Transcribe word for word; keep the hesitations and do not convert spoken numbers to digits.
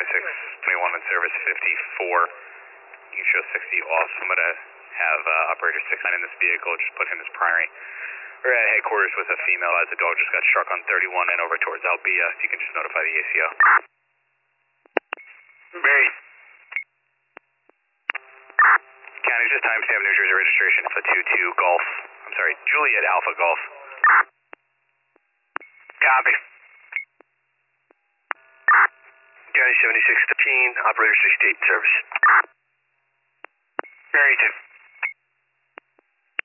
seventy-six twenty-one in service fifty-four. You can show sixty off. I'm going to have uh, operator six nine in this vehicle, just put him as primary. We're at headquarters with a female as the dog just got struck on thirty-one and over towards Albia. If you can just notify the A C O. Mary. County, just timestamp New Jersey registration Alpha two two Golf. I'm sorry, Juliet Alpha Golf. Copy. County seventy-six thirteen, operator sixty-eight service. Mary two.